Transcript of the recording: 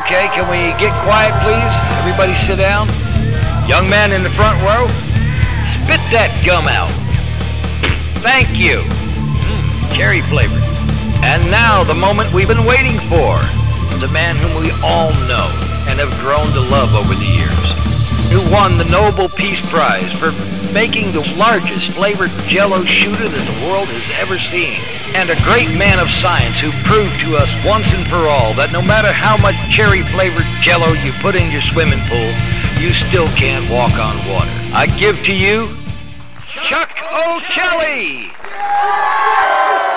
Okay, can we get quiet, please? Everybody sit down. Young man in the front row, spit that gum out. Thank you. Cherry flavored. And now the moment we've been waiting for. The man whom we all know and have grown to love over the years, who won the Nobel Peace Prize for making the largest flavored Jell-O shooter that the world has ever seen, and a great man of science who proved to us once and for all that no matter how much cherry flavored Jell-O you put in your swimming pool, you still can't walk on water. I give to you Chuck O'Kelly!